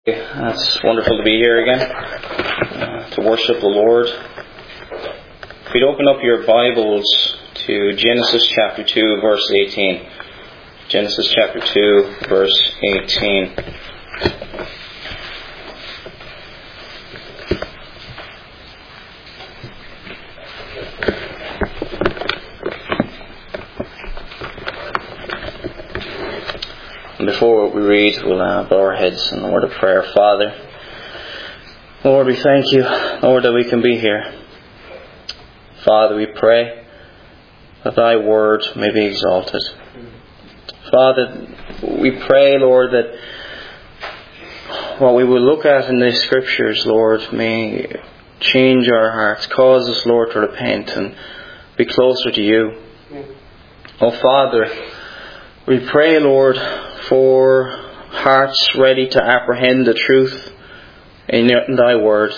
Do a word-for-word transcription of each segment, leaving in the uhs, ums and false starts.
It's wonderful to be here again, uh, to worship the Lord. If you'd open up your Bibles to Genesis chapter two, verse eighteen. Genesis chapter two, verse eighteen. And before we read, we'll uh, bow our heads in the word of prayer. Father, Lord, we thank you, Lord, that we can be here. Father, we pray that thy word may be exalted. Father, we pray, Lord, that what we will look at in the Scriptures, Lord, may change our hearts, cause us, Lord, to repent and be closer to you. Oh, Father, we pray, Lord, for hearts ready to apprehend the truth in thy word.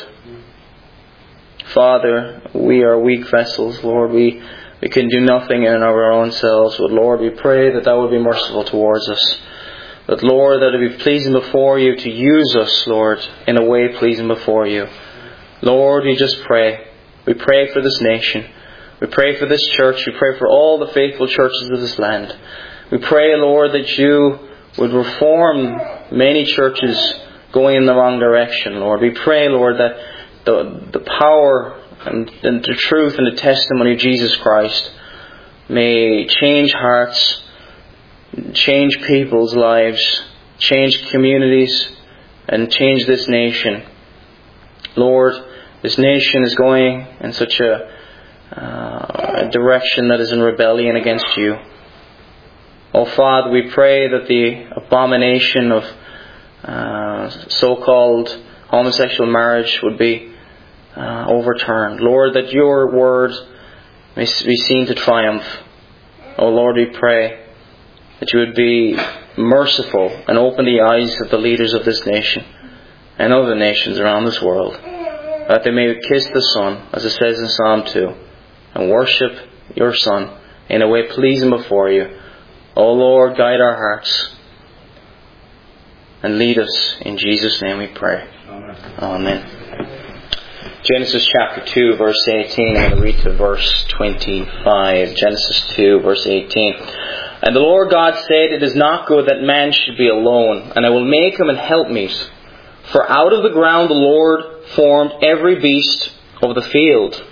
Father, we are weak vessels, Lord. We, we can do nothing in our own selves. But Lord, we pray that thou would be merciful towards us. That, Lord, that it be pleasing before you to use us, Lord, in a way pleasing before you. Lord, we just pray. We pray for this nation. We pray for this church. We pray for all the faithful churches of this land. We pray, Lord, that you would reform many churches going in the wrong direction, Lord. We pray, Lord, that the the power and, and the truth and the testimony of Jesus Christ may change hearts, change people's lives, change communities, and change this nation. Lord, this nation is going in such a, uh, a direction that is in rebellion against you. Oh, Father, we pray that the abomination of uh, so-called homosexual marriage would be uh, overturned. Lord, that your word may be seen to triumph. Oh, Lord, we pray that you would be merciful and open the eyes of the leaders of this nation and other nations around this world, that they may kiss the Son, as it says in Psalm two, and worship your Son in a way pleasing before you. O Lord, guide our hearts and lead us. In Jesus' name we pray. Amen. Amen. Genesis chapter two, verse eighteen. I'm going to read to verse twenty-five. Genesis two, verse eighteen. And the Lord God said, It is not good that man should be alone, and I will make him an helpmeet. For out of the ground the Lord formed every beast of the field,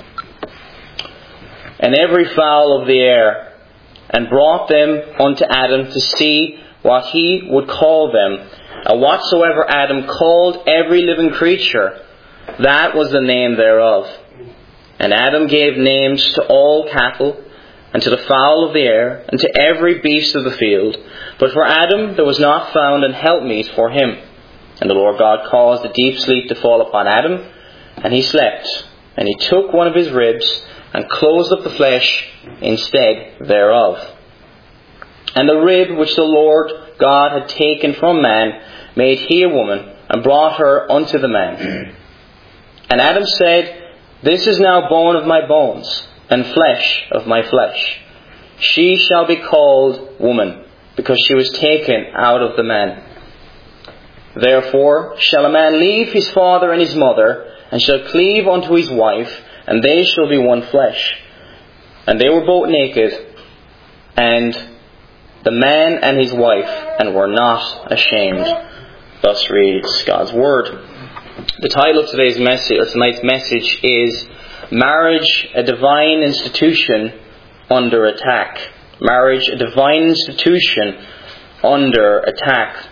and every fowl of the air, and brought them unto Adam to see what he would call them. And whatsoever Adam called every living creature, that was the name thereof. And Adam gave names to all cattle, and to the fowl of the air, and to every beast of the field. But for Adam there was not found an helpmeet for him. And the Lord God caused a deep sleep to fall upon Adam, and he slept. And he took one of his ribs, and closed up the flesh instead thereof. And the rib which the Lord God had taken from man made he a woman, and brought her unto the man. And Adam said, This is now bone of my bones, and flesh of my flesh. She shall be called woman, because she was taken out of the man. Therefore shall a man leave his father and his mother, and shall cleave unto his wife, and they shall be one flesh. And they were both naked, and the man and his wife, and were not ashamed. Thus reads God's Word. The title of today's message, or tonight's message, is Marriage, a Divine Institution Under Attack. Marriage, a Divine Institution Under Attack.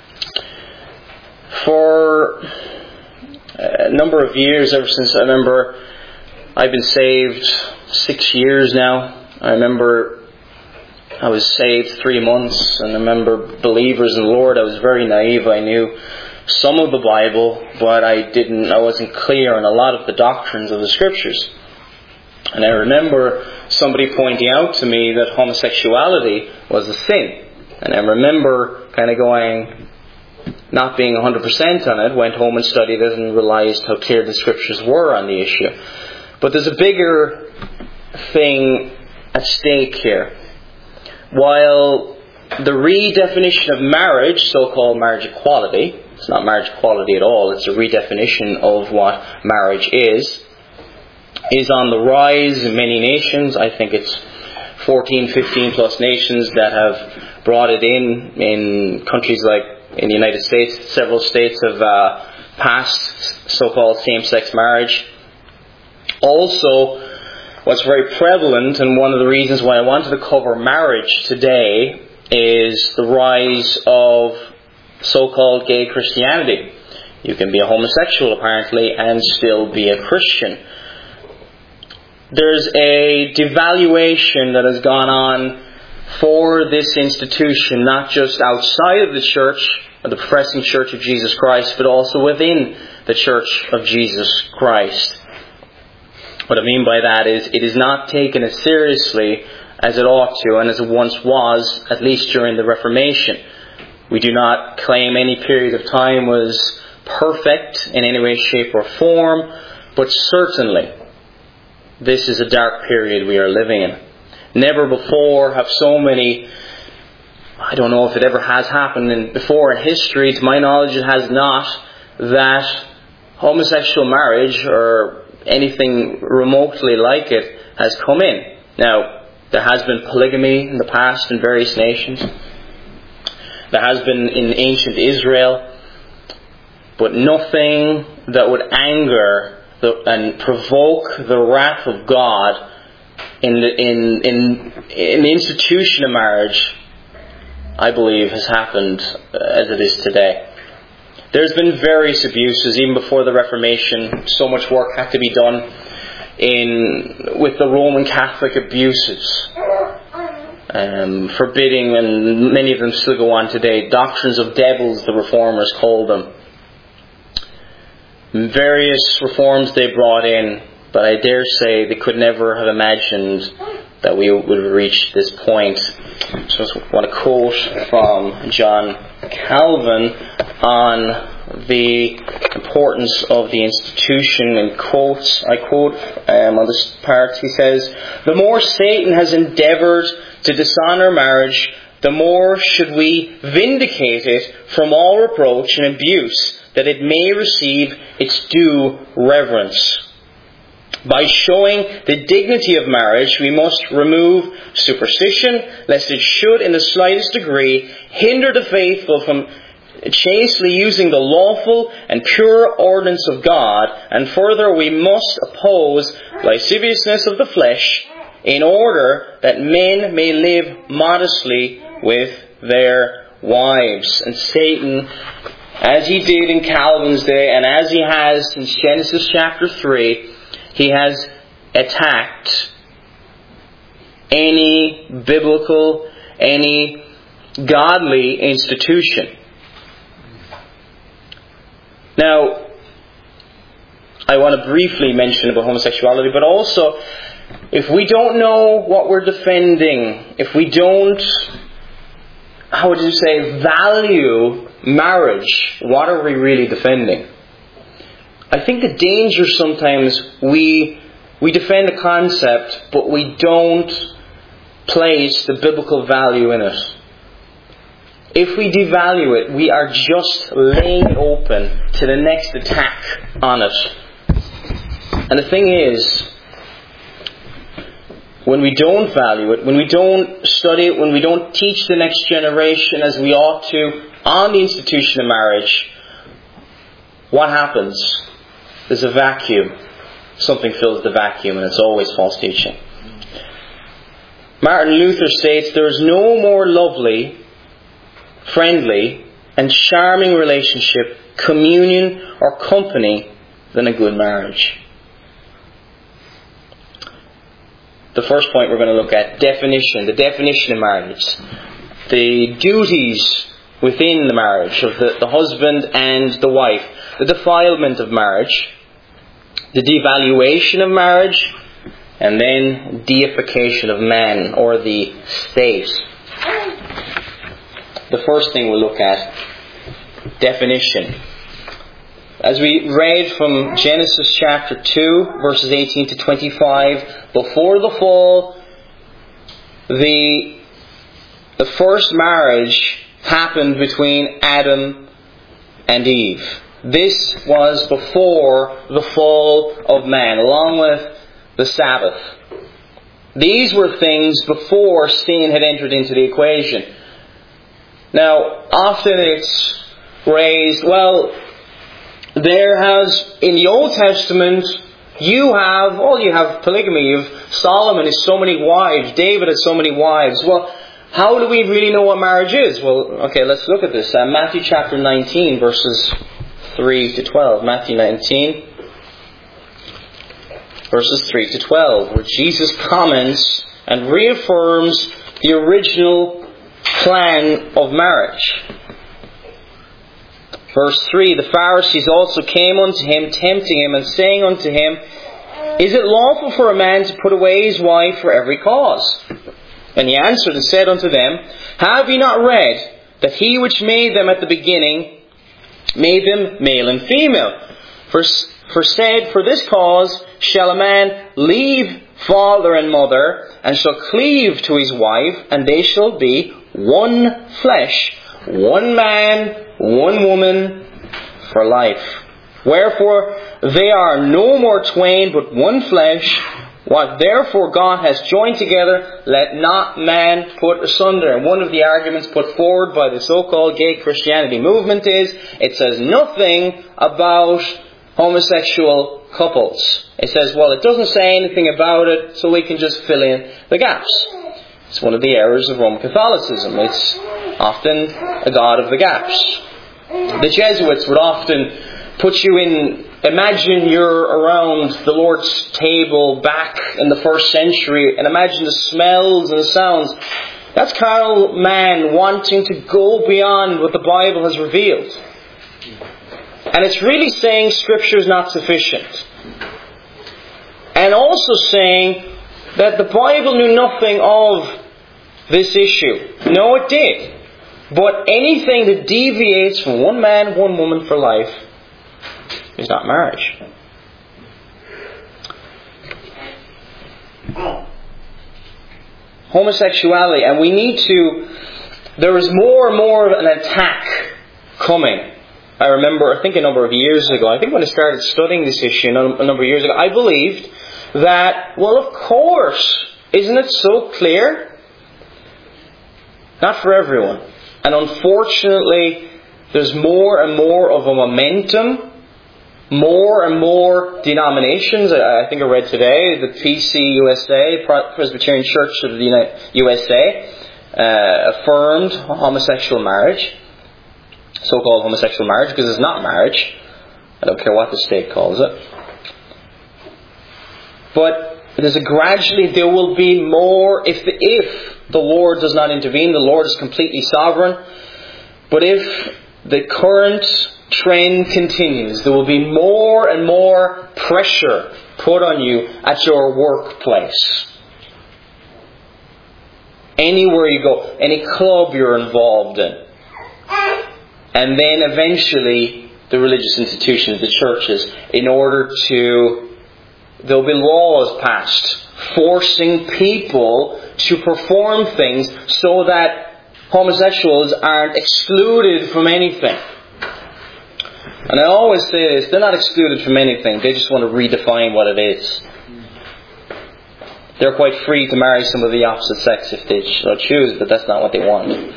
For a number of years, ever since I remember I've been saved six years now. I remember I was saved three months, and I remember believers in the Lord. I was very naive. I knew some of the Bible, but I didn't. I wasn't clear on a lot of the doctrines of the Scriptures. And I remember somebody pointing out to me that homosexuality was a sin. And I remember kind of going, not being one hundred percent on it, went home and studied it and realized how clear the Scriptures were on the issue. But there's a bigger thing at stake here. While the redefinition of marriage, so-called marriage equality, It's not marriage equality at all. It's a redefinition of what marriage is. Is on the rise in many nations. I think it's fourteen, fifteen plus nations that have brought it in. In countries like in the United States, several states have uh, passed so-called same-sex marriage. Also, what's very prevalent, and one of the reasons why I wanted to cover marriage today, is the rise of so-called gay Christianity. You can be a homosexual, apparently, and still be a Christian. There's a devaluation that has gone on for this institution, not just outside of the church, or the professing Church of Jesus Christ, but also within the Church of Jesus Christ. What I mean by that is, it is not taken as seriously as it ought to, and as it once was, at least during the Reformation. We do not claim any period of time was perfect in any way, shape, or form, but certainly this is a dark period we are living in. Never before have so many, I don't know if it ever has happened in, before in history, to my knowledge it has not, that homosexual marriage or anything remotely like it has come in. Now, there has been polygamy in the past in various nations. There has been in ancient Israel, but nothing that would anger the, and provoke the wrath of God in the, in, in, in the institution of marriage, I believe, has happened as it is today. There's been various abuses, even before the Reformation. So much work had to be done in with the Roman Catholic abuses, um, forbidding, and many of them still go on today, doctrines of devils, the Reformers called them. Various reforms they brought in, but I dare say they could never have imagined that we would reach this point. So I want to quote from John Calvin on the importance of the institution in quotes. I quote um, on this part, he says, "The more Satan has endeavoured to dishonour marriage, the more should we vindicate it from all reproach and abuse, that it may receive its due reverence. By showing the dignity of marriage, we must remove superstition, lest it should in the slightest degree hinder the faithful from chastely using the lawful and pure ordinance of God. And further, we must oppose lasciviousness of the flesh, in order that men may live modestly with their wives." And Satan, as he did in Calvin's day, and as he has since Genesis chapter three, he has attacked any biblical, any godly institution. Now, I want to briefly mention about homosexuality, but also, if we don't know what we're defending, if we don't, how would you say, value marriage, what are we really defending? I think the danger sometimes we we defend a concept, but we don't place the biblical value in it. If we devalue it, we are just laying it open to the next attack on it. And the thing is, when we don't value it, when we don't study it, when we don't teach the next generation as we ought to on the institution of marriage, what happens? There's a vacuum. Something fills the vacuum, and it's always false teaching. Martin Luther states, "There is no more lovely, friendly, and charming relationship, communion, or company than a good marriage." The first point we're going to look at, definition, the definition of marriage. The duties within the marriage of the, the husband and the wife. The defilement of marriage. The devaluation of marriage. And then deification of man, or the state. The first thing we'll look at, definition. As we read from Genesis chapter two, verses eighteen to twenty-five, before the fall, the, the first marriage happened between Adam and Eve. This was before the fall of man, along with the Sabbath. These were things before sin had entered into the equation. Now, often it's raised, well, there has, in the Old Testament, you have, well, you have polygamy. You have Solomon has so many wives. David has so many wives. Well, how do we really know what marriage is? Well, okay, let's look at this. Uh, Matthew chapter nineteen, verses three to twelve. Matthew nineteen, verses three to twelve, where Jesus comments and reaffirms the original plan of marriage. Verse three, the Pharisees also came unto him, tempting him, and saying unto him, Is it lawful for a man to put away his wife for every cause? And he answered and said unto them, Have ye not read that he which made them at the beginning made them male and female? For, for said, For this cause shall a man leave father and mother, and shall cleave to his wife, and they shall be one flesh, one man, one woman for life. Wherefore they are no more twain, but one flesh. What therefore God has joined together, let not man put asunder. And one of the arguments put forward by the so-called gay Christianity movement is, it says nothing about homosexual couples. It says, well, it doesn't say anything about it, so we can just fill in the gaps. It's one of the errors of Roman Catholicism. It's often a god of the gaps. The Jesuits would often put you in, imagine you're around the Lord's table back in the first century, and imagine the smells and the sounds. That's carnal man wanting to go beyond what the Bible has revealed. And it's really saying Scripture is not sufficient. And also saying that the Bible knew nothing of this issue. No, it did. But anything that deviates from one man, one woman for life is not marriage. Homosexuality, and we need to, there is more and more of an attack coming. I remember, I think a number of years ago, I think when I started studying this issue a number of years ago, I believed that, well, of course, isn't it so clear? Not for everyone. And unfortunately, there's more and more of a momentum, more and more denominations. I think I read today, the P C U S A, Presbyterian Church of the U S A, uh, affirmed homosexual marriage, so-called homosexual marriage, because it's not marriage. I don't care what the state calls it. But there's a gradually, there will be more, if the, if the Lord does not intervene, the Lord is completely sovereign. But if the current trend continues, there will be more and more pressure put on you at your workplace. Anywhere you go, any club you're involved in. And then eventually the religious institutions, the churches, in order to, there'll be laws passed forcing people to perform things so that homosexuals aren't excluded from anything. And I always say this, they're not excluded from anything, they just want to redefine what it is. They're quite free to marry some of the opposite sex if they so choose, but that's not what they want.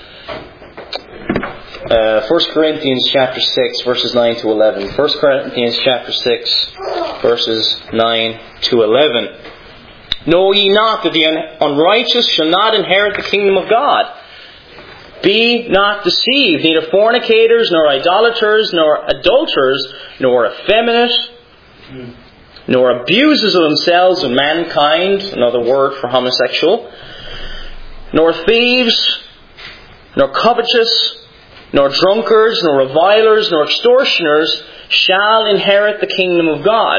Uh, First Corinthians chapter six, verses nine to eleven. First Corinthians chapter six, verses nine to eleven. Know ye not that the unrighteous shall not inherit the kingdom of God? Be not deceived, neither fornicators, nor idolaters, nor adulterers, nor effeminate, mm. nor abusers of themselves and mankind, another word for homosexual, nor thieves, nor covetous, nor drunkards, nor revilers, nor extortioners shall inherit the kingdom of God.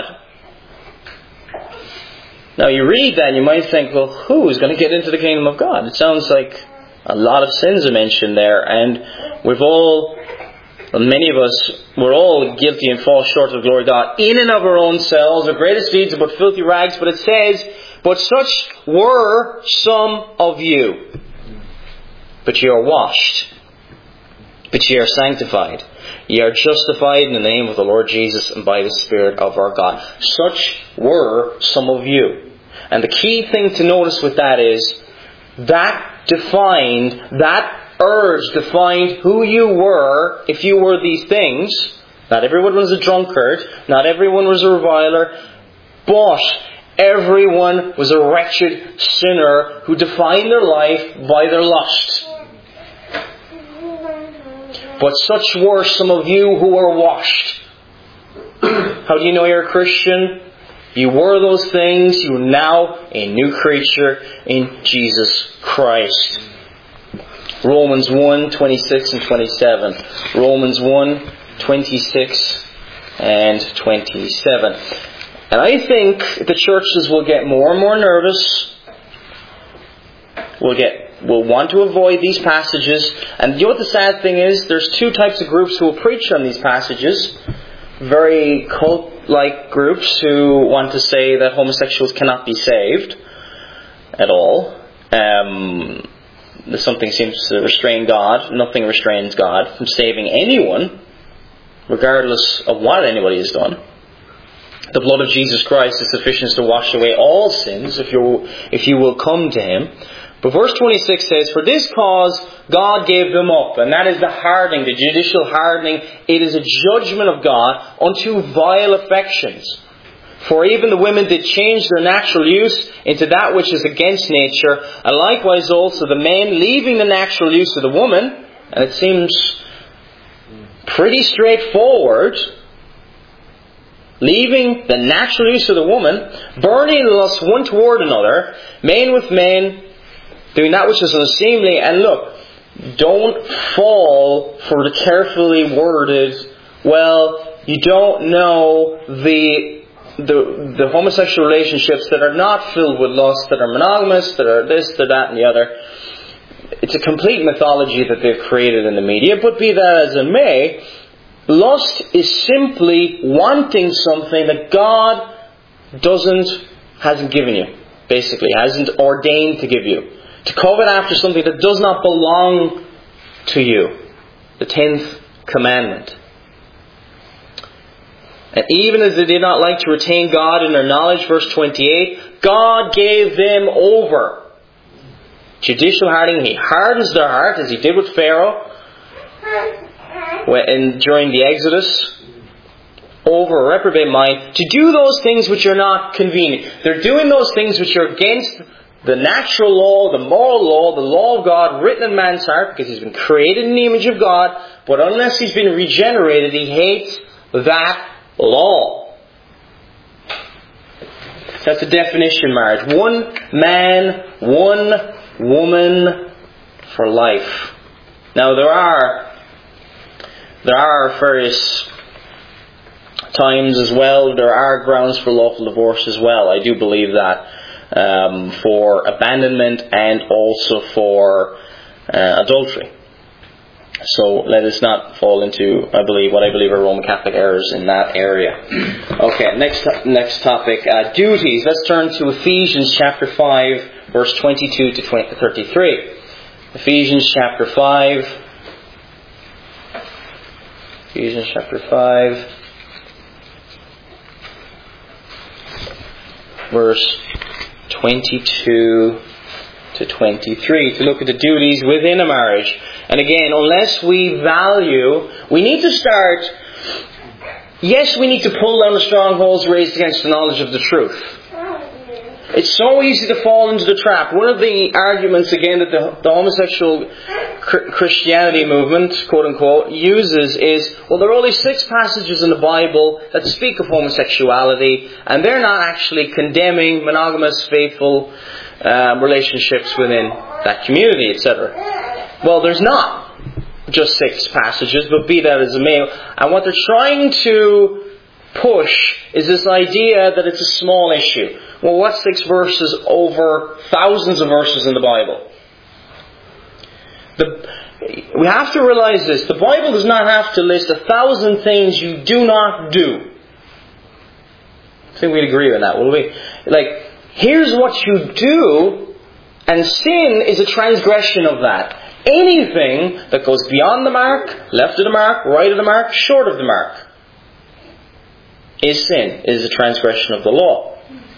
Now you read that and you might think, well, who is going to get into the kingdom of God? It sounds like a lot of sins are mentioned there, and we've all, well, many of us, we're all guilty and fall short of the glory of God in and of our own selves. Our greatest deeds are but filthy rags, but it says, but such were some of you. But you are washed, But ye are sanctified. Ye are justified in the name of the Lord Jesus and by the Spirit of our God. Such were some of you. And the key thing to notice with that is, that defined, that urge defined who you were if you were these things. Not everyone was a drunkard. Not everyone was a reviler. But everyone was a wretched sinner who defined their life by their lust. But such were some of you who were washed. How do you know you're a Christian? You were those things. You are now a new creature in Jesus Christ. Romans one, twenty-six and twenty-seven. Romans one, twenty-six and twenty-seven. And I think the churches will get more and more nervous. Will get will want to avoid these passages. And you know what the sad thing is? There's two types of groups who will preach on these passages. Very cult-like groups who want to say that homosexuals cannot be saved at all. Um, something seems to restrain God. Nothing restrains God from saving anyone, regardless of what anybody has done. The blood of Jesus Christ is sufficient to wash away all sins if you if you will come to Him. But verse twenty-six says, for this cause God gave them up. And that is the hardening, the judicial hardening. It is a judgment of God unto vile affections. For even the women did change their natural use into that which is against nature. And likewise also the men, leaving the natural use of the woman. And it seems pretty straightforward. Leaving the natural use of the woman, burning in lust one toward another, men with men, doing that which is unseemly. And look, don't fall for the carefully worded, well, you don't know the, the the homosexual relationships that are not filled with lust, that are monogamous, that are this, that, that, and the other. It's a complete mythology that they've created in the media, but be that as it may, lust is simply wanting something that God doesn't, hasn't given you, basically, hasn't ordained to give you. To covet after something that does not belong to you. The tenth commandment. And even as they did not like to retain God in their knowledge, verse twenty-eight, God gave them over. Judicial hardening. He hardens their heart, as He did with Pharaoh when, during the Exodus, over a reprobate mind, to do those things which are not convenient. They're doing those things which are against the natural law, the moral law, the law of God written in man's heart, because he's been created in the image of God, but unless he's been regenerated, he hates that law. That's the definition of marriage. One man, one woman for life. Now there are there are various times as well, there are grounds for lawful divorce as well. I do believe that. Um, for abandonment and also for uh, adultery. So let us not fall into, I believe, what I believe are Roman Catholic errors in that area. Okay, next next topic, uh, duties. Let's turn to Ephesians chapter five, verse twenty-two to thirty-three. Ephesians chapter five. Ephesians chapter five, verse twenty-two to twenty-three, to look at the duties within a marriage. And again, unless we value, we need to start, yes, we need to pull down the strongholds raised against the knowledge of the truth. It's so easy to fall into the trap. One of the arguments, again, that the, the homosexual Christianity movement, quote unquote, uses is, well, there are only six passages in the Bible that speak of homosexuality, and they're not actually condemning monogamous, faithful um, relationships within that community, et cetera. Well, there's not just six passages, but be that as it may. And what they're trying to push is this idea that it's a small issue. Well, what's six verses over thousands of verses in the Bible? The, we have to realize this. The Bible does not have to list a thousand things you do not do. I think we'd agree on that, will we? Like, here's what you do, and sin is a transgression of that. anything that goes beyond the mark, left of the mark, right of the mark, short of the mark, is sin, is a transgression of the law.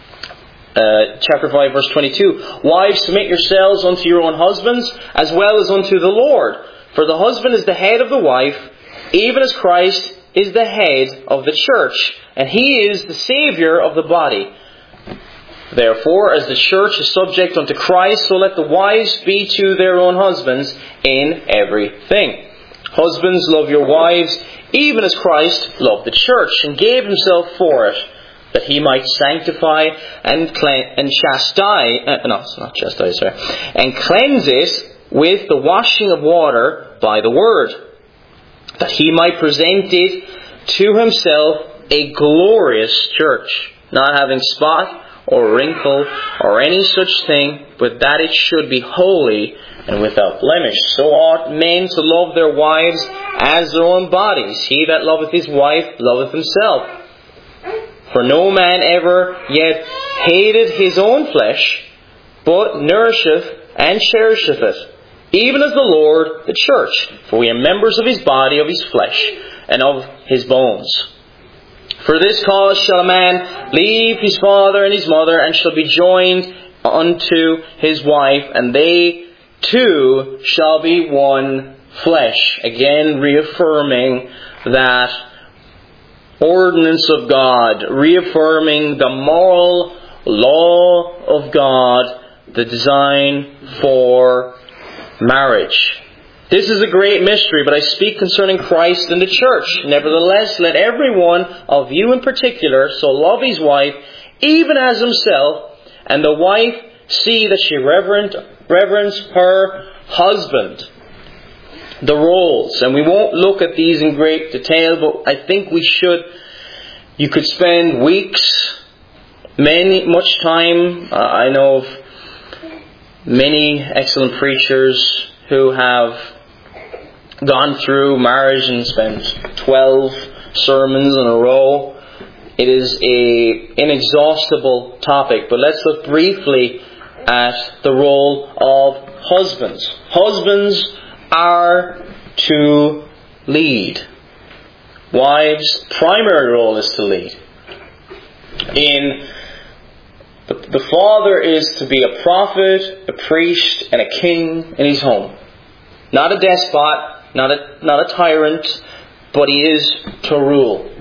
Uh, chapter five, verse twenty-two. Wives, submit yourselves unto your own husbands, as well as unto the Lord. For the husband is the head of the wife, even as Christ is the head of the church, and He is the Saviour of the body. Therefore, as the church is subject unto Christ, so let the wives be to their own husbands in everything. Husbands, love your wives, even as Christ loved the church, and gave Himself for it, that He might sanctify and cleanse and chastise, uh, no, it's not chastise, sorry, and cleanse it with the washing of water by the word, that He might present it to Himself a glorious church, not having spot or wrinkle or any such thing, but that it should be holy and without blemish. So ought men to love their wives as their own bodies. He that loveth his wife loveth himself. For no man ever yet hated his own flesh, but nourisheth and cherisheth it, even as the Lord the church. For we are members of His body, of His flesh, and of His bones. For this cause shall a man leave his father and his mother, and shall be joined unto his wife, and they two shall be one flesh. Again, reaffirming that ordinance of God, reaffirming the moral law of God, the design for marriage. This is a great mystery, but I speak concerning Christ and the church. Nevertheless, let every one of you in particular so love his wife, even as himself, and the wife see that she reverent, reverence her husband. The roles, and we won't look at these in great detail, but I think we should. You could spend weeks, many, much time. Uh, I know of many excellent preachers who have gone through marriage and spent twelve sermons in a row. It is a inexhaustible topic, but let's look briefly at the role of husbands. Husbands are to lead. Wives' primary role is to lead. In the, the father is to be a prophet, a priest, and a king in his home. Not a despot, not a not a tyrant, but he is to rule.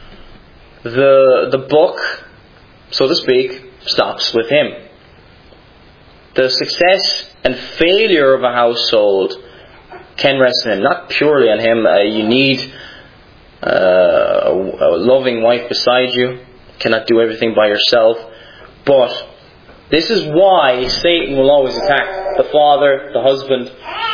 The the buck, so to speak, stops with him. The success and failure of a household can rest on him, not purely on him. Uh, you need uh, a, a loving wife beside you. You cannot do everything by yourself. But this is why Satan will always attack the father, the husband,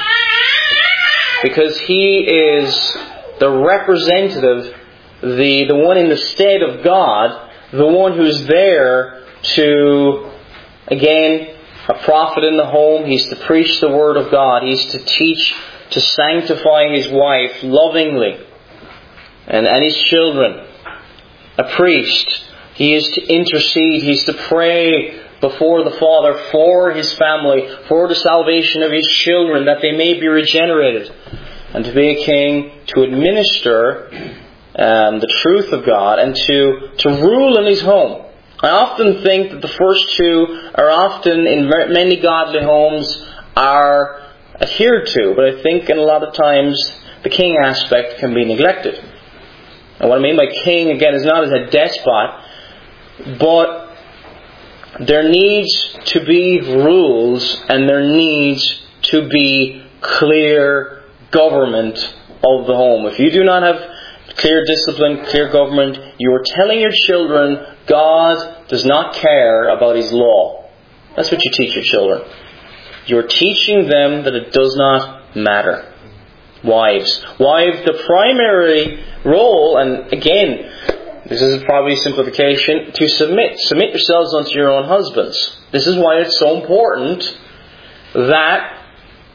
because he is the representative, the, the one in the stead of God, the one who's there to, again, a prophet in the home. He's to preach the word of God. He's to teach, to sanctify his wife lovingly, and, and his children. A priest. He is to intercede. He's to pray before the Father for his family, for the salvation of his children, that they may be regenerated. And to be a king, to administer um, the truth of God, and to, to rule in his home. I often think that the first two are often, in many godly homes, are adhered to. But I think in a lot of times the king aspect can be neglected. And what I mean by king, again, is not as a despot, but there needs to be rules, and there needs to be clear government of the home. If you do not have clear discipline, clear government, you are telling your children God does not care about His law. That's what you teach your children. You're teaching them that it does not matter. Wives. Wives, the primary role, and again, this is probably a simplification, to submit. Submit yourselves unto your own husbands. This is why it's so important that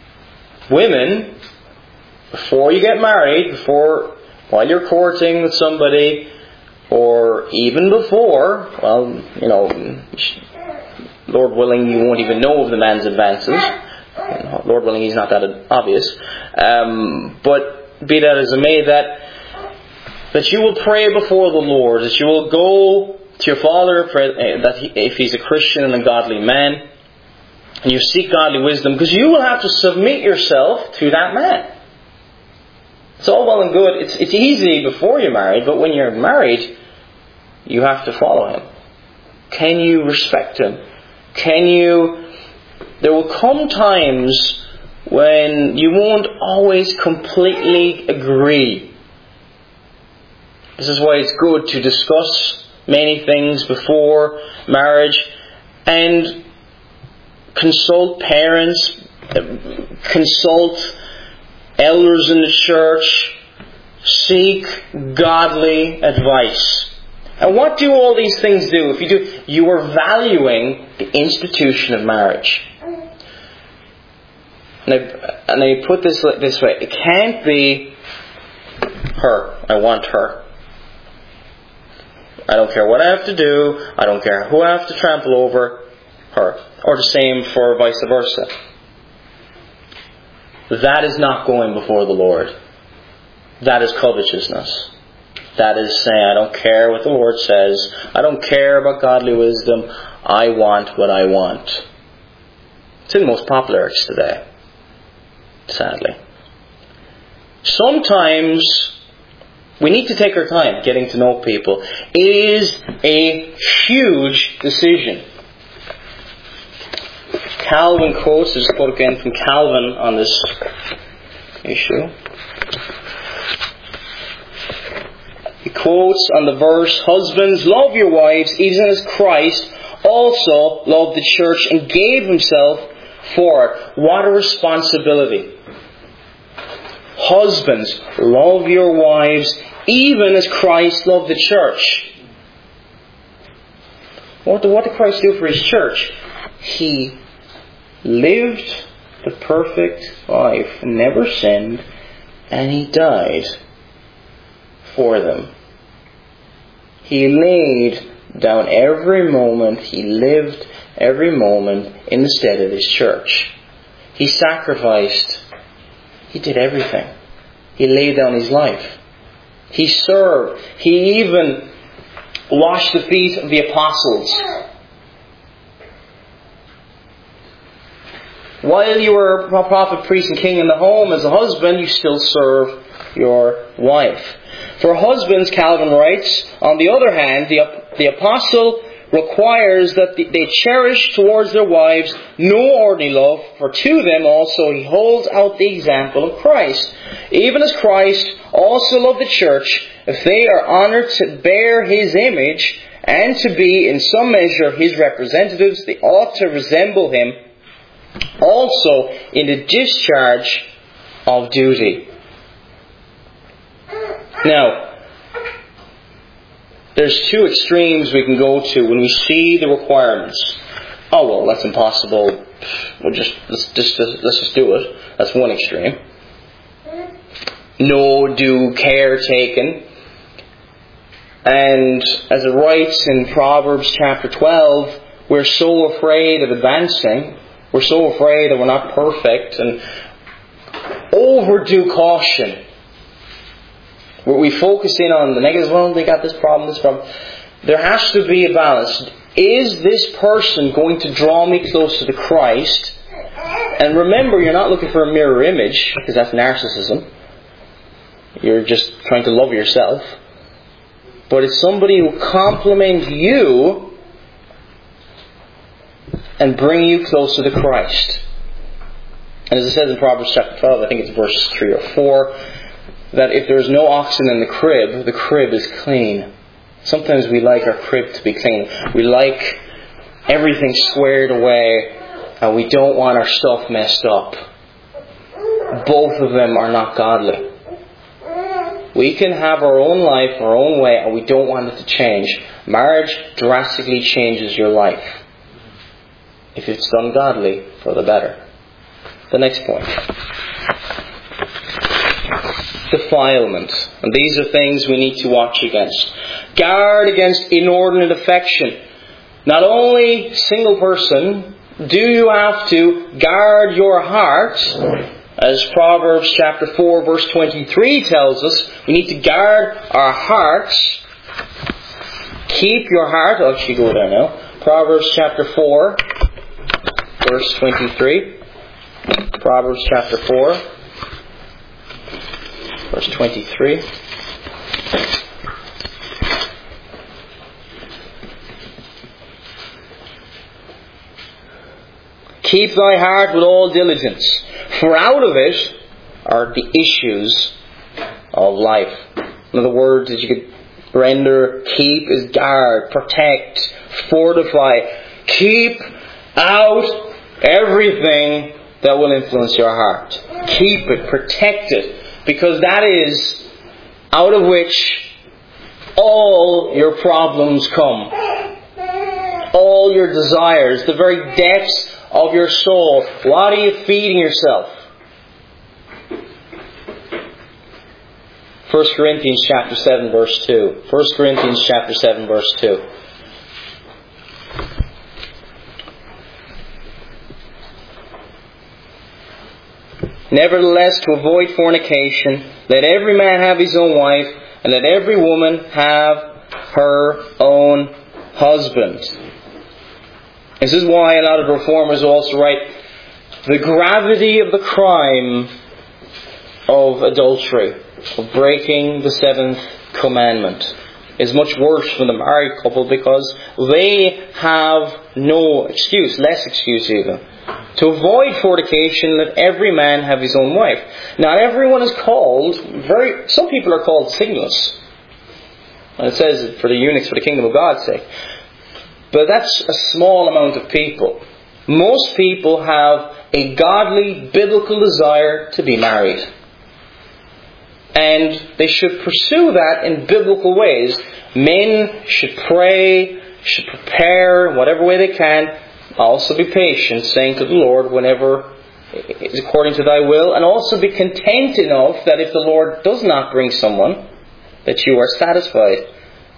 women, before you get married, before, while you're courting with somebody, or even before, well, you know, Lord willing, you won't even know of the man's advances. Lord willing, he's not that obvious. Um, but be that as it may, that that you will pray before the Lord, that you will go to your Father, pray, that he, if he's a Christian and a godly man, and you seek godly wisdom, because you will have to submit yourself to that man. It's all well and good. It's, it's easy before you're married, but when you're married, you have to follow him. Can you respect him? Can you... There will come times when you won't always completely agree. This is why it's good to discuss many things before marriage and consult parents, consult elders in the church, seek godly advice. And what do all these things do? If you do, you are valuing the institution of marriage. And I, and I put this this way: it can't be her. I want her. I don't care what I have to do. I don't care who I have to trample over. Her. Or the same for vice versa. That is not going before the Lord. That is covetousness. That is saying, I don't care what the Lord says. I don't care about godly wisdom. I want what I want. It's in most popular arts today. Sadly. Sometimes we need to take our time getting to know people. It is a huge decision. Calvin quotes, this quote again from Calvin on this issue. He quotes on the verse, "Husbands, love your wives, even as Christ also loved the church and gave himself for it." What a responsibility. Husbands, love your wives, even as Christ loved the church. What did, what did Christ do for his church? He lived the perfect life, never sinned, and he died for them. He laid down every moment, he lived every moment in the stead of his church. He sacrificed, he did everything. He laid down his life. He served. He even washed the feet of the apostles. While you were a prophet, priest, and king in the home as a husband, you still serve your wife. For husbands, Calvin writes, on the other hand, the, the apostle requires that they cherish towards their wives no ordinary love, for to them also he holds out the example of Christ. Even as Christ also loved the church, if they are honoured to bear his image and to be in some measure his representatives, they ought to resemble him also in the discharge of duty. Now, there's two extremes we can go to when we see the requirements. Oh well, that's impossible. We'll just let's just let's just do it. That's one extreme. No due care taken. And as it writes in Proverbs chapter twelve, we're so afraid of advancing. We're so afraid that we're not perfect, and overdue caution. Where we focus in on the negatives, well, they got this problem, this problem. There has to be a balance. Is this person going to draw me closer to Christ? And remember, you're not looking for a mirror image, because that's narcissism. You're just trying to love yourself. But it's somebody who compliments you and bring you closer to Christ. And as it says in Proverbs chapter twelve, I think it's verses three or four, that if there's no oxen in the crib, the crib is clean. Sometimes we like our crib to be clean. We like everything squared away, and we don't want our stuff messed up. Both of them are not godly. We can have our own life, our own way, and we don't want it to change. Marriage drastically changes your life. If it's done godly, for the better. The next point. Defilement. And these are things we need to watch against. Guard against inordinate affection. Not only single person, do you have to guard your heart? As Proverbs chapter four verse twenty-three tells us, we need to guard our hearts. Keep your heart. I'll actually go there now. Proverbs chapter four verse twenty-three. Proverbs chapter four verse twenty-three. Keep thy heart with all diligence, for out of it are the issues of life. In other words, that you could render keep is guard, protect, fortify. Keep out everything that will influence your heart. Keep it, protect it, because that is out of which all your problems come. All your desires, the very depths of your soul. What are you feeding yourself? First Corinthians chapter seven verse two. First Corinthians chapter seven verse two. Nevertheless, to avoid fornication, let every man have his own wife, and let every woman have her own husband. This is why a lot of reformers also write, the gravity of the crime of adultery, of breaking the seventh commandment, is much worse for the married couple, because they have no excuse, less excuse even. To avoid fornication, let every man have his own wife. Not everyone is called, very, some people are called singleness. And it says for the eunuchs, for the kingdom of God's sake. But that's a small amount of people. Most people have a godly, biblical desire to be married. And they should pursue that in biblical ways. Men should pray, should prepare in whatever way they can. Also be patient, saying to the Lord whenever is according to thy will. And also be content enough that if the Lord does not bring someone, that you are satisfied.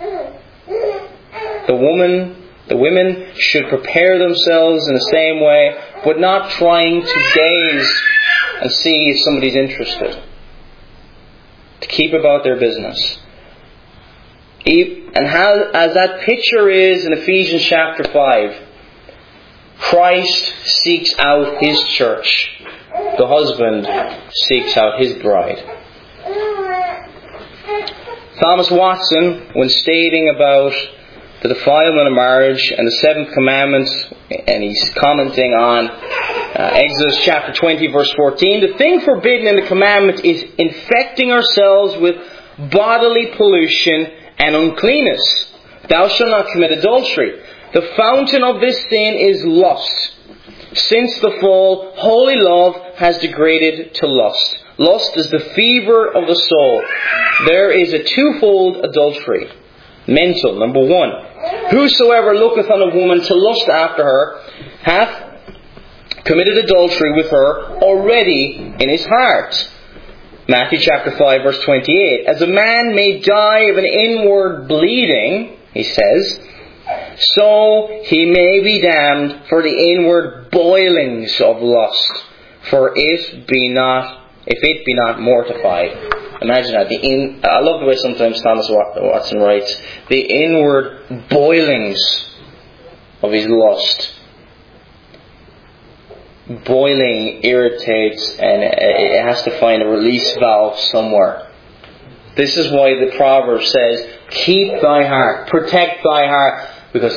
The woman... The women should prepare themselves in the same way, but not trying to gaze and see if somebody's interested. To keep about their business. And how, as that picture is in Ephesians chapter five, Christ seeks out His church. The husband seeks out his bride. Thomas Watson, when stating about the defilement of marriage and the seventh commandment, and he's commenting on uh, Exodus chapter twenty verse fourteen, the thing forbidden in the commandment is infecting ourselves with bodily pollution and uncleanness. Thou shalt not commit adultery. The fountain of this sin is lust. Since the fall, holy love has degraded to lust. Lust is the fever of the soul. There is a twofold adultery. Mental, number one. Whosoever looketh on a woman to lust after her hath committed adultery with her already in his heart. Matthew chapter five verse twenty-eight. As a man may die of an inward bleeding, he says, so he may be damned for the inward boilings of lust, for it be not, if it be not mortified. Imagine that. The in, I love the way sometimes Thomas Watson writes, the inward boilings of his lust. Boiling irritates, and it has to find a release valve somewhere. This is why the proverb says, keep thy heart, protect thy heart, because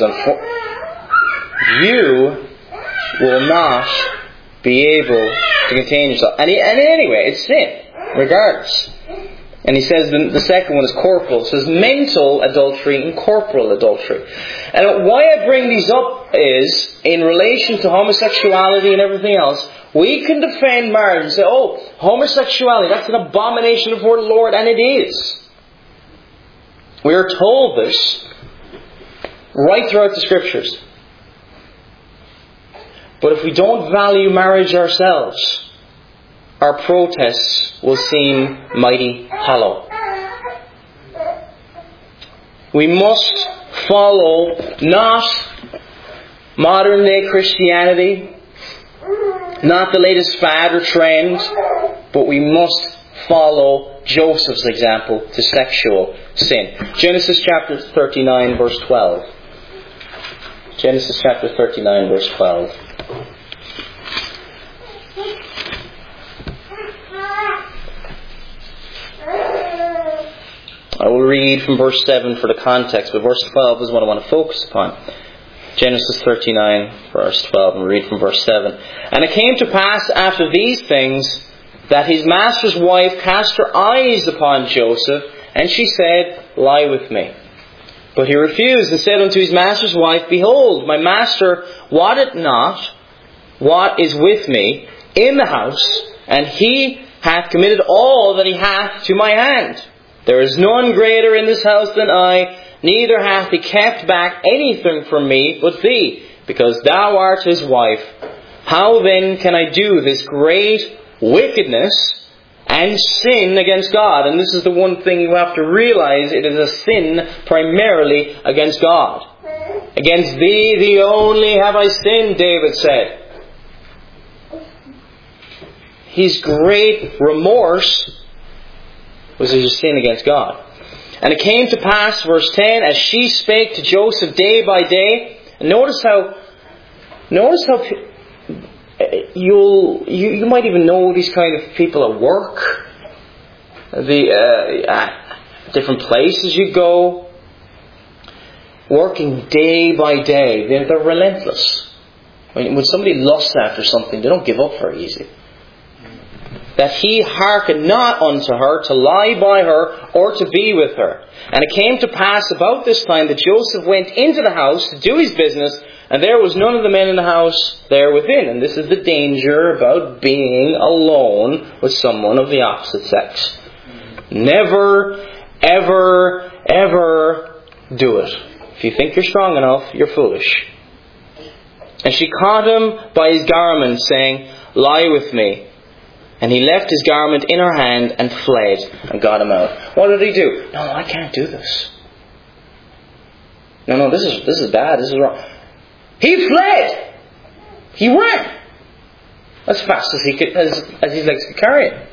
you will not be able to contain yourself. And, and anyway, it's sin, regardless. And he says the, the second one is corporal. It says mental adultery and corporal adultery. And why I bring these up is, in relation to homosexuality and everything else, we can defend marriage and say, oh, homosexuality, that's an abomination before the Lord, and it is. We are told this right throughout the Scriptures. But if we don't value marriage ourselves, our protests will seem mighty hollow. We must follow not modern day Christianity, not the latest fad or trend, but we must follow Joseph's example to sexual sin. Genesis chapter thirty-nine, verse twelve. Genesis chapter thirty-nine, verse twelve. I will read from verse seven for the context, but verse twelve is what I want to focus upon. Genesis thirty-nine, verse twelve, and read from verse seven. And it came to pass after these things that his master's wife cast her eyes upon Joseph, and she said, Lie with me. But he refused and said unto his master's wife, Behold, my master wotteth not what is with me in the house, and he hath committed all that he hath to my hand. There is none greater in this house than I, neither hath he kept back anything from me but thee, because thou art his wife. How then can I do this great wickedness and sin against God? And this is the one thing you have to realize. It is a sin primarily against God. Against thee, thee only have I sinned, David said. His great remorse was his sin against God. And it came to pass, verse ten, as she spake to Joseph day by day. And notice how, notice how you'll you, you might even know these kind of people at work, the uh, at different places you go, working day by day. They're, they're relentless. When, when somebody lusts after something, they don't give up very easy. That he hearkened not unto her to lie by her or to be with her. And it came to pass about this time that Joseph went into the house to do his business, and there was none of the men in the house there within. And this is the danger about being alone with someone of the opposite sex. Never, ever, ever do it. If you think you're strong enough, you're foolish. And she caught him by his garment, saying, Lie with me. And he left his garment in her hand and fled and got him out. What did he do? No, I can't do this. No, no, this is this is bad. This is wrong. He fled. He ran as fast as he could, as, as his legs could carry him.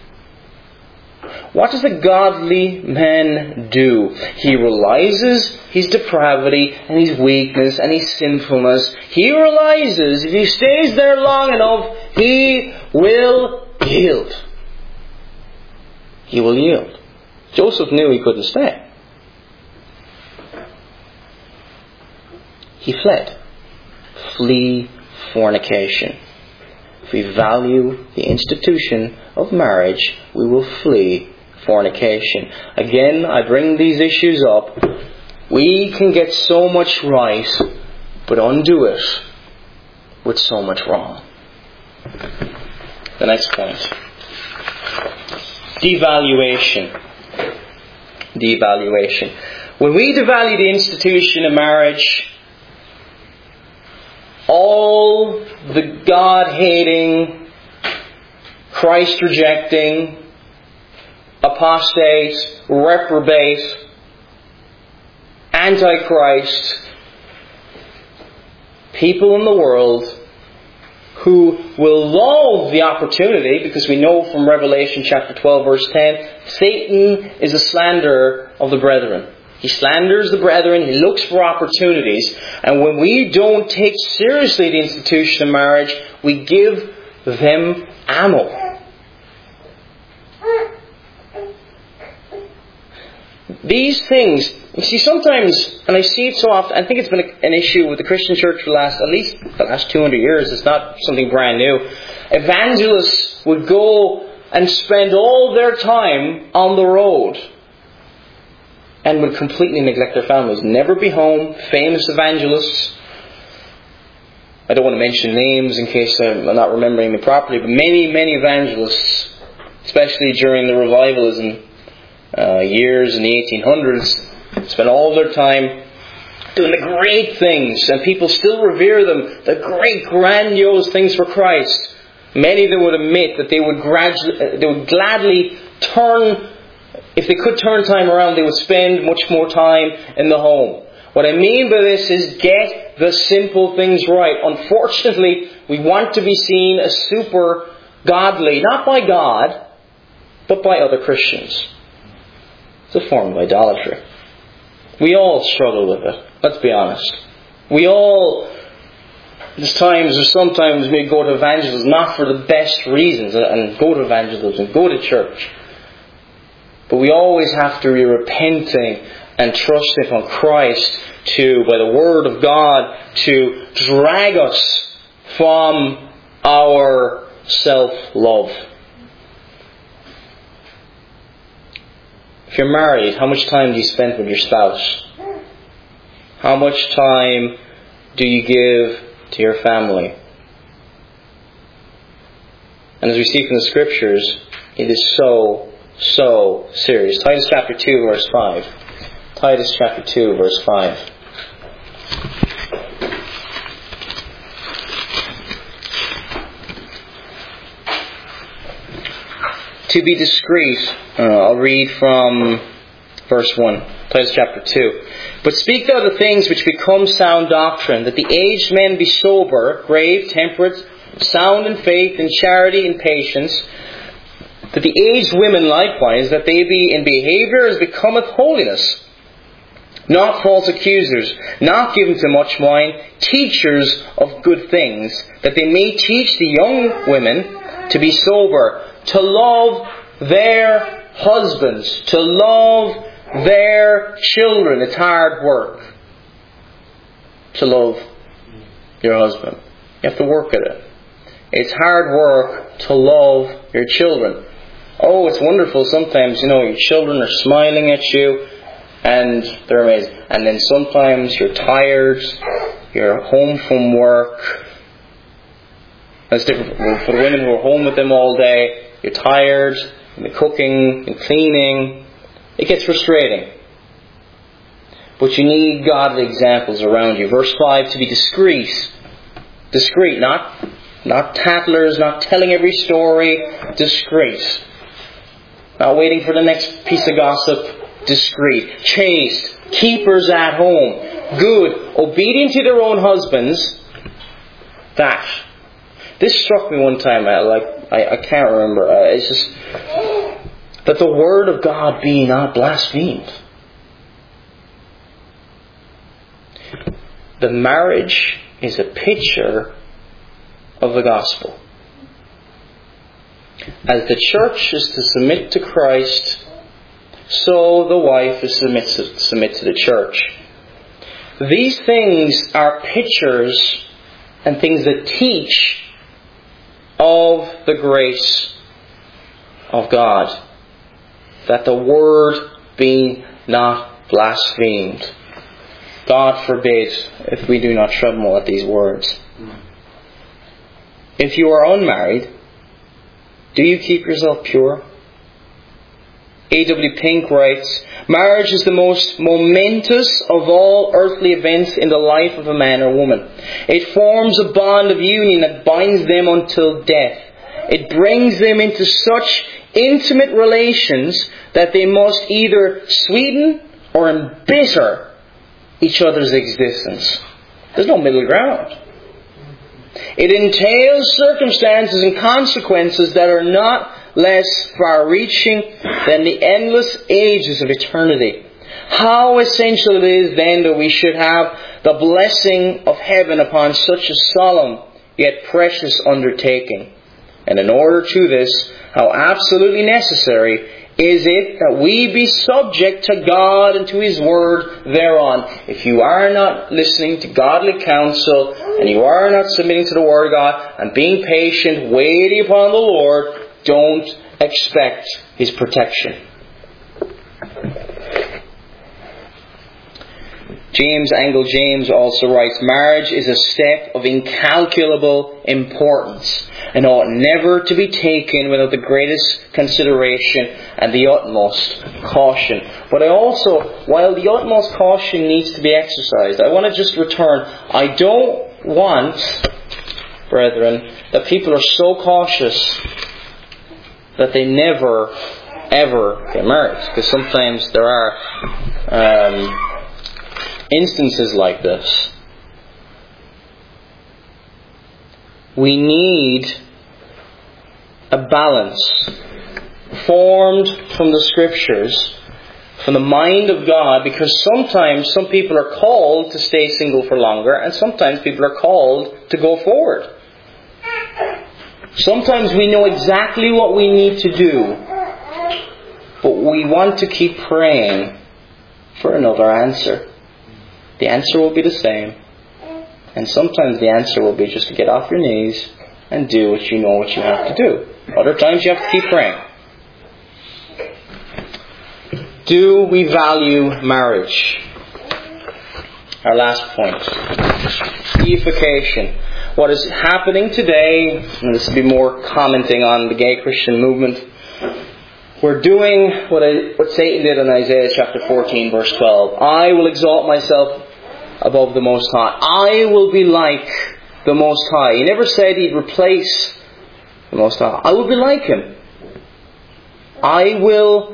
What does a godly man do? He realizes his depravity and his weakness and his sinfulness. He realizes if he stays there long enough, he will yield. He will yield. Joseph knew he couldn't stay. He fled. Flee fornication. If we value the institution of marriage, we will flee fornication. Again, I bring these issues up. We can get so much right, but undo it with so much wrong. The next point. Devaluation. Devaluation. When we devalue the institution of marriage, all the God-hating, Christ-rejecting, apostate, reprobate, antichrist people in the world who will love the opportunity, because we know from Revelation chapter twelve verse ten, Satan is a slanderer of the brethren. He slanders the brethren, he looks for opportunities, and when we don't take seriously the institution of marriage, we give them ammo. These things, you see, sometimes, and I see it so often, I think it's been an issue with the Christian church for the last, at least the last two hundred years. It's not something brand new. Evangelists would go and spend all their time on the road and would completely neglect their families. Never be home. Famous evangelists. I don't want to mention names in case I'm not remembering them properly, but many, many evangelists, especially during the revivalism Uh, years in the eighteen hundreds, spent all their time doing the great things, and people still revere them, the great grandiose things for Christ. Many of them would admit that they would gradually, they would gladly turn, if they could turn time around, they would spend much more time in the home. What I mean by this is get the simple things right. Unfortunately, we want to be seen as super godly, not by God, but by other Christians. It's a form of idolatry. We all struggle with it. Let's be honest. We all, there's times or sometimes we go to evangelism not for the best reasons, and go to evangelism, go to church. But we always have to be repenting and trusting upon Christ to, by the Word of God, to drag us from our self-love. If you're married, how much time do you spend with your spouse? How much time do you give to your family? And as we see from the Scriptures, it is so, so serious. Titus chapter two, verse five. Titus chapter two, verse five. To be discreet, uh, I'll read from verse one, Titus chapter two. But speak thou the things which become sound doctrine, that the aged men be sober, grave, temperate, sound in faith, in charity, in patience. That the aged women likewise, that they be in behaviour as becometh holiness, not false accusers, not given to much wine, teachers of good things, that they may teach the young women to be sober, to love their husbands, to love their children. It's hard work to love your husband. You have to work at it. It's hard work to love your children. Oh, it's wonderful sometimes, you know, your children are smiling at you and they're amazing. And then sometimes you're tired, you're home from work. That's different for the women who are home with them all day. You're tired, and the cooking and cleaning. It gets frustrating. But you need godly examples around you. Verse five, to be discreet. Discreet, not, not tattlers, not telling every story. Discreet. Not waiting for the next piece of gossip. Discreet. Chaste. Keepers at home. Good. Obedient to their own husbands. That. This struck me one time. I, like I, I can't remember. Uh, it's just that the word of God be not blasphemed. The marriage is a picture of the gospel. As the church is to submit to Christ, so the wife is to submit to, submit to the church. These things are pictures and things that teach of the grace of God, that the word be not blasphemed. God forbid if we do not tremble at these words. If you are unmarried, do you keep yourself pure? A W Pink writes, marriage is the most momentous of all earthly events in the life of a man or woman. It forms a bond of union that binds them until death. It brings them into such intimate relations that they must either sweeten or embitter each other's existence. There's no middle ground. It entails circumstances and consequences that are not less far-reaching than the endless ages of eternity. How essential it is then that we should have the blessing of heaven upon such a solemn yet precious undertaking. And in order to this, how absolutely necessary is it that we be subject to God and to His Word thereon. If you are not listening to godly counsel, and you are not submitting to the Word of God, and being patient, waiting upon the Lord, don't expect His protection. James Angle James also writes, marriage is a step of incalculable importance and ought never to be taken without the greatest consideration and the utmost caution. But I also, while the utmost caution needs to be exercised, I want to just return. I don't want, brethren, that people are so cautious that they never, ever get married. Because sometimes there are... Um, instances like this. We need a balance formed from the Scriptures, from the mind of God, because sometimes some people are called to stay single for longer, and sometimes people are called to go forward. Sometimes we know exactly what we need to do, but we want to keep praying for another answer. The answer will be the same. And sometimes the answer will be just to get off your knees and do what you know what you have to do. Other times you have to keep praying. Do we value marriage? Our last point. Deification. What is happening today, and this will be more commenting on the gay Christian movement, we're doing what, I, what Satan did in Isaiah chapter fourteen verse twelve. I will exalt myself above the Most High. I will be like the Most High. He never said he'd replace the Most High. I will be like Him. I will...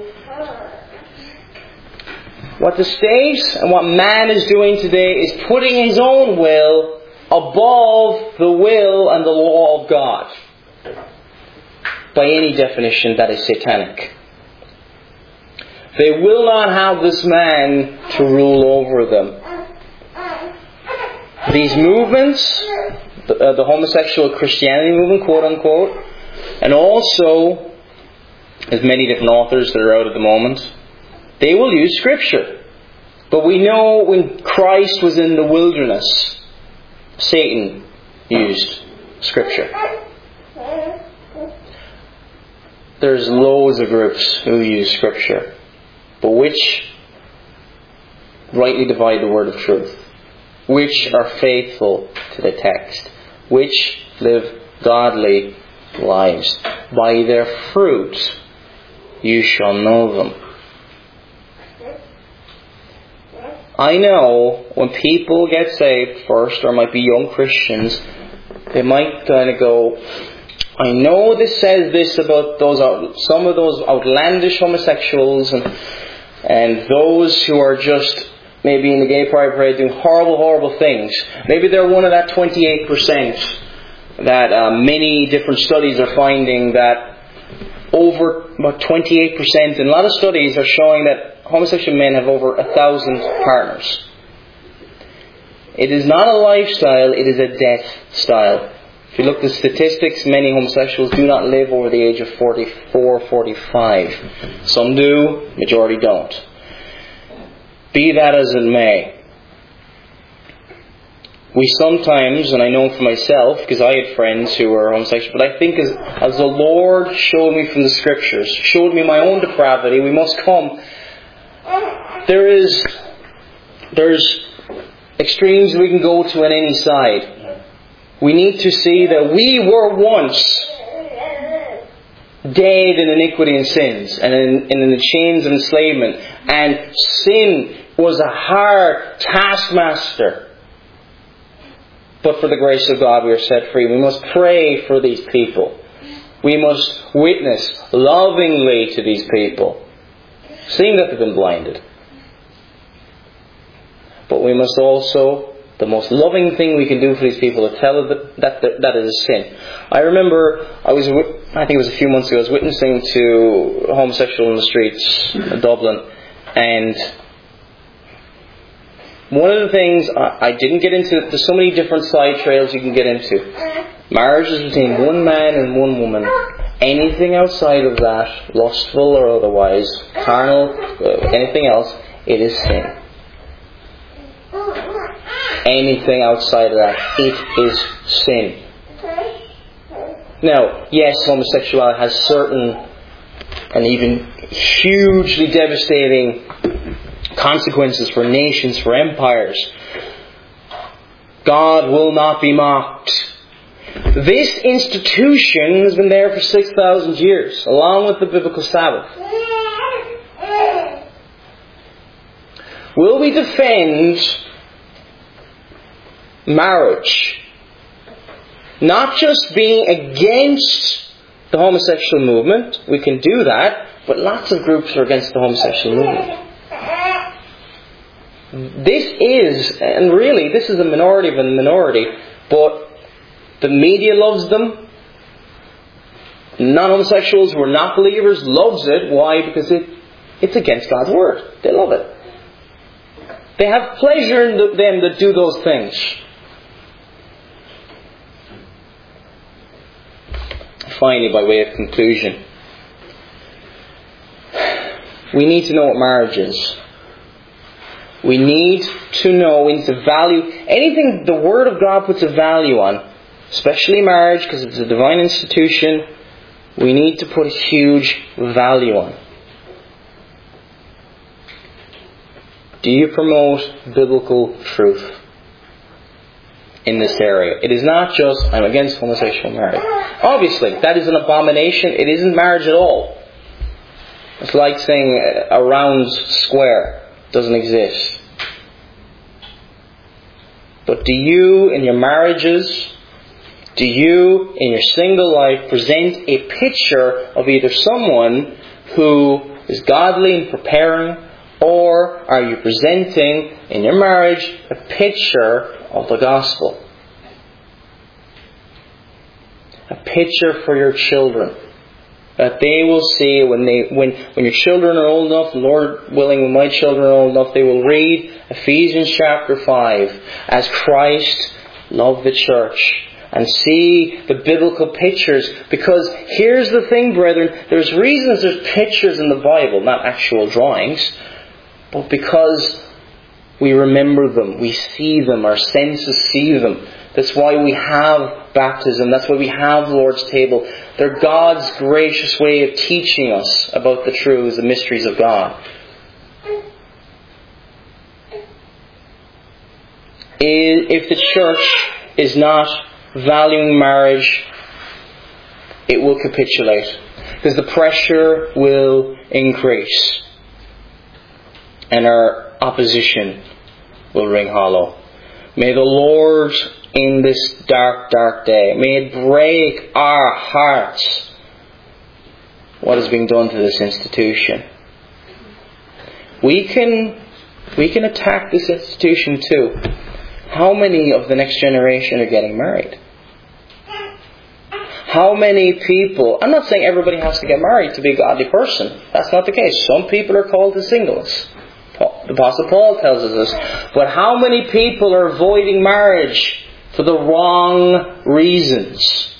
What the state and what man is doing today is putting his own will above the will and the law of God. By any definition, that is satanic. They will not have this man to rule over them. These movements, the, uh, the homosexual Christianity movement, quote unquote, and also, there's many different authors that are out at the moment, they will use Scripture. But we know when Christ was in the wilderness, Satan used Scripture. There's loads of groups who use Scripture, but which rightly divide the word of truth, which are faithful to the text, which live godly lives. By their fruit you shall know them. I know when people get saved first, or might be young Christians, they might kind of go, I know this says this about those out, some of those outlandish homosexuals and and those who are just maybe in the gay pride parade doing horrible, horrible things. Maybe they're one of that twenty-eight percent that uh, many different studies are finding that over about twenty-eight percent, and a lot of studies are showing that homosexual men have over a thousand partners. It is not a lifestyle, it is a death style. If you look at the statistics, many homosexuals do not live over the age of forty-four, forty-five. Some do, majority don't. Be that as it may, we sometimes, and I know for myself, because I had friends who were homosexual, but I think as, as the Lord showed me from the Scriptures, showed me my own depravity, we must come. There is, there's extremes we can go to on any side. We need to see that we were once dead in iniquity and sins, and in, in the chains of enslavement, and sin was a hard taskmaster. But for the grace of God we are set free. We must pray for these people. We must witness lovingly to these people, seeing that they've been blinded. But we must also, the most loving thing we can do for these people is tell them that, that that is a sin. I remember, I was, I think it was a few months ago, I was witnessing to a homosexual in the streets of Dublin, and one of the things I, I didn't get into, there's so many different side trails you can get into. Marriage is between one man and one woman. Anything outside of that, lustful or otherwise, carnal, uh, anything else, it is sin. Anything outside of that, it is sin. Now, yes, homosexuality has certain and even hugely devastating consequences for nations, for empires. God will not be mocked. This institution has been there for six thousand years, along with the biblical Sabbath. Will we defend marriage? Not just being against the homosexual movement, we can do that, but lots of groups are against the homosexual movement. This is, and really, this is a minority of a minority, but the media loves them. Non-homosexuals who are not believers loves it. Why? Because it, it's against God's Word. They love it. They have pleasure in the, them that do those things. Finally, by way of conclusion, we need to know what marriage is. We need to know, we need to value anything the Word of God puts a value on, especially marriage, because it's a divine institution. We need to put a huge value on. Do you promote biblical truth in this area? It is not just, I'm against homosexual marriage. Obviously, that is an abomination. It isn't marriage at all. It's like saying a round square doesn't exist. But do you, in your marriages, do you, in your single life, present a picture of either someone who is godly and preparing, or are you presenting, in your marriage, a picture of the gospel? A picture for your children. That they will see when they when when your children are old enough, Lord willing, when my children are old enough, they will read Ephesians chapter five as Christ loved the church. And see the biblical pictures. Because here's the thing, brethren. There's reasons there's pictures in the Bible, not actual drawings. But because we remember them, we see them, our senses see them. That's why we have baptism. That's why we have the Lord's table. They're God's gracious way of teaching us about the truths, the mysteries of God. If the church is not valuing marriage, it will capitulate. Because the pressure will increase. And our opposition will ring hollow. May the Lord, in this dark, dark day, may it break our hearts what is being done to this institution. We can, we can attack this institution too. How many of the next generation are getting married? How many people... I'm not saying everybody has to get married to be a godly person. That's not the case. Some people are called to singleness. The Apostle Paul tells us this. But how many people are avoiding marriage for the wrong reasons?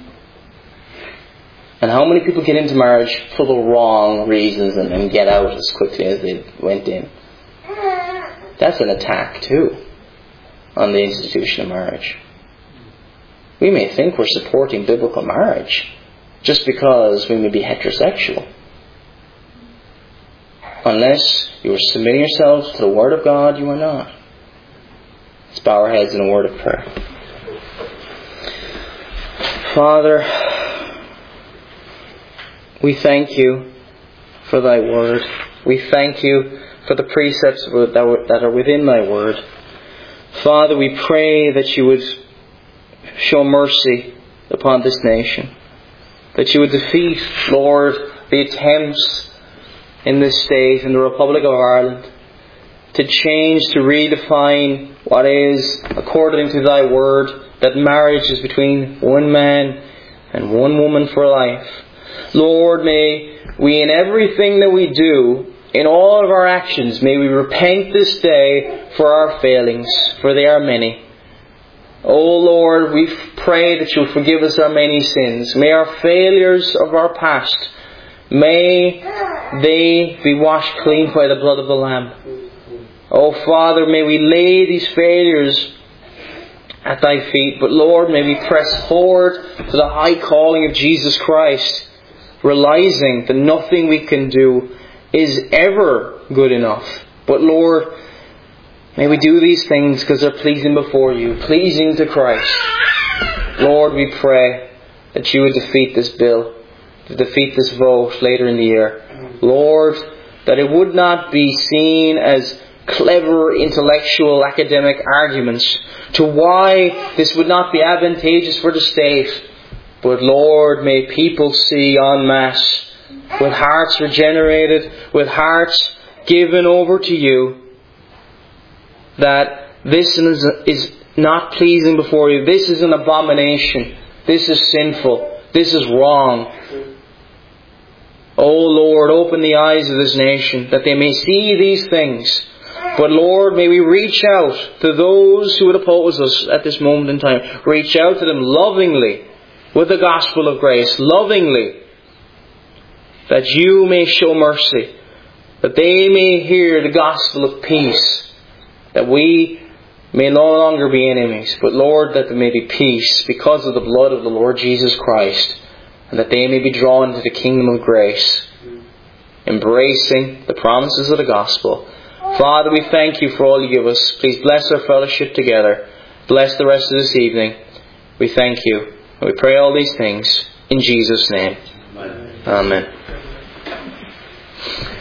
And how many people get into marriage for the wrong reasons and then get out as quickly as they went in? That's an attack too on the institution of marriage. We may think we're supporting biblical marriage just because we may be heterosexual. Unless you are submitting yourselves to the Word of God, you are not. Let's bow our heads in a word of prayer. Father, we thank you for thy Word. We thank you for the precepts that are within thy Word. Father, we pray that you would show mercy upon this nation. That you would defeat, Lord, the attempts in this state, in the Republic of Ireland, to change, to redefine what is, according to thy word, that marriage is between one man and one woman for life. Lord, may we in everything that we do, in all of our actions, may we repent this day for our failings, for they are many. O Lord, we pray that you'll forgive us our many sins. May our failures of our past, may they be washed clean by the blood of the Lamb. Oh Father, may we lay these failures at thy feet. But Lord, may we press forward to the high calling of Jesus Christ, realizing that nothing we can do is ever good enough. But Lord, may we do these things because they're pleasing before you, pleasing to Christ. Lord, we pray that you would defeat this bill, to defeat this vote later in the year. Lord, that it would not be seen as clever intellectual academic arguments to why this would not be advantageous for the state. But Lord, may people see en masse, with hearts regenerated, with hearts given over to you, that this is, is not pleasing before you. This is an abomination. This is sinful. This is wrong. O Lord, open the eyes of this nation that they may see these things. But Lord, may we reach out to those who would oppose us at this moment in time. Reach out to them lovingly with the gospel of grace. Lovingly. That you may show mercy. That they may hear the gospel of peace. That we may no longer be enemies. But Lord, that there may be peace because of the blood of the Lord Jesus Christ. And that they may be drawn to the kingdom of grace. Embracing the promises of the gospel. Father, we thank you for all you give us. Please bless our fellowship together. Bless the rest of this evening. We thank you. And we pray all these things in Jesus' name. Amen. Amen.